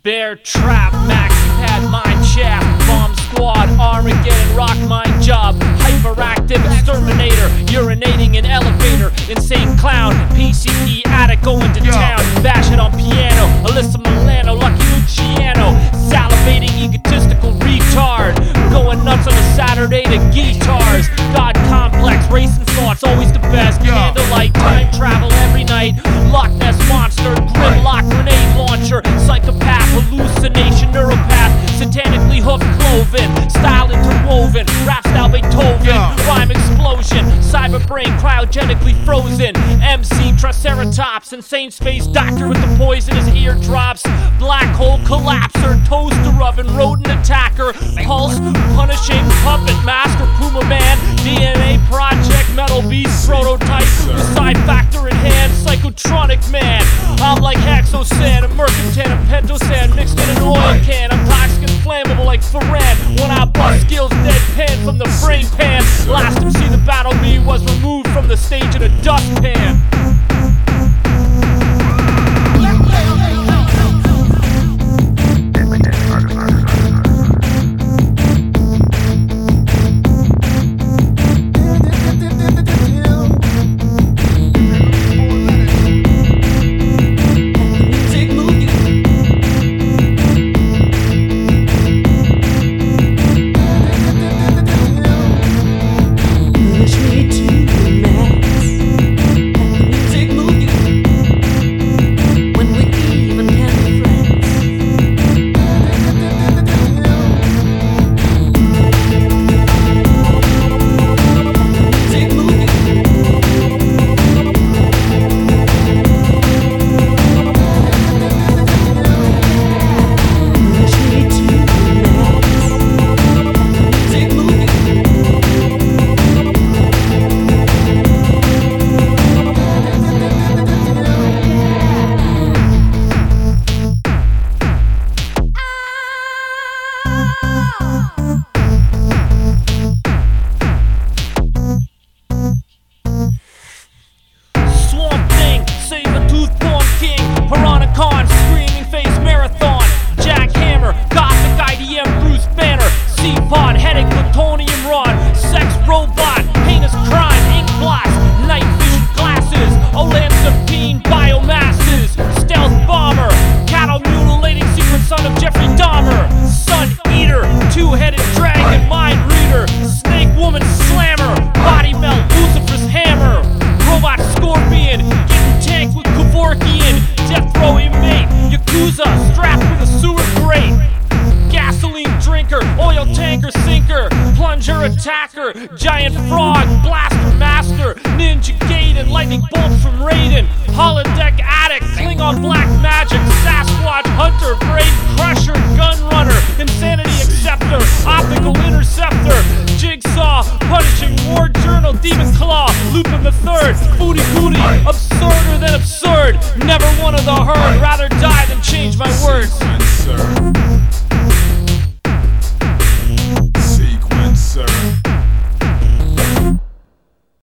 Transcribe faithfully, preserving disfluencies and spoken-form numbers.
Bear Trap, Maxi Pad, Mine Shaft, Bomb Squad, Armageddon, Rock Mine Job, Hyperactive Exterminator, Urinating in Elevator, Insane Clown, P C E Addict going to town, Bash it on piano, Alyssa Milano, Lucky Luciano, Salivating egotistical retard, going nuts on a Saturday to guitars, God Complex, Racing Thoughts, always the best, Candlelight, Time Travel every night, Loch Ness Monster, Grimlock, Grenade Launcher, Psychopath, Hallucination, Neuropath, Satanically hooked cloven, style interwoven, rap style Beethoven, rhyme explosion, cyber brain cryogenically frozen, M C Triceratops, insane space doctor with the poisonous eardrops, black hole collapser, toaster oven, rodent attacker, pulse punishing puppet master, Puma man, D N A project, metal beast prototype, the side factor in hand, psychotronic man. I'm like Hexosan, a mercantile, a pentosan mixed in an oil can. I'm toxic and flammable like Ferran. When I bust skills deadpan from the brain pan. Last M C the battle me was removed from the stage in a dustpan. Headache, plutonium rod, sex robot, heinous crime, ink blast, night vision glasses, olanzapine biomasses, stealth bomber, cattle mutilating secret son of Jeffrey Dahmer, sun eater, two-headed dragon, mind reader, snake woman slammer, body melt, Lucifer's hammer, robot scorpion, getting tanked with Kevorkian, death row inmate, Yakuza, strapped with a sewer grate. Gasoline drinker, oil tanker sinker, plunger attacker, giant frog, blaster master, ninja Gaiden, lightning bolts from Raiden, holodeck addict, Klingon black magic, Sasquatch hunter, brain crusher, gun runner, insanity acceptor, optical interceptor, jigsaw, punishing war journal, demon claw, Lupin the third, booty booty, absurder than absurd, never one of the herd, rather die than change my words.